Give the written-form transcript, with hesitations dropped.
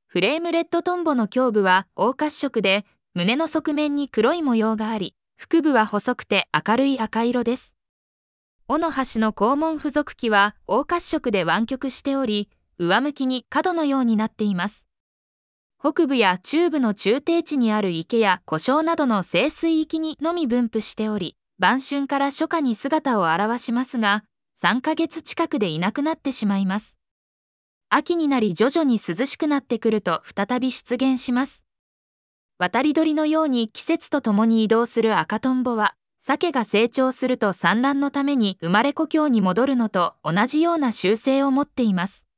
フレームレッドトンボの胸部は黄褐色で、胸の側面に黒い模様があり、腹部は細くて明るい赤色です。尾の端の肛門付属器は黄褐色で湾曲しており、上向きに角のようになっています。北部や中部の中低地にある池や湖沼などの清水域にのみ分布しており、晩春から初夏に姿を現しますが、3ヶ月近くでいなくなってしまいます。秋になり徐々に涼しくなってくると再び出現します。渡り鳥のように季節とともに移動する赤トンボは、鮭が成長すると産卵のために生まれ故郷に戻るのと同じような習性を持っています。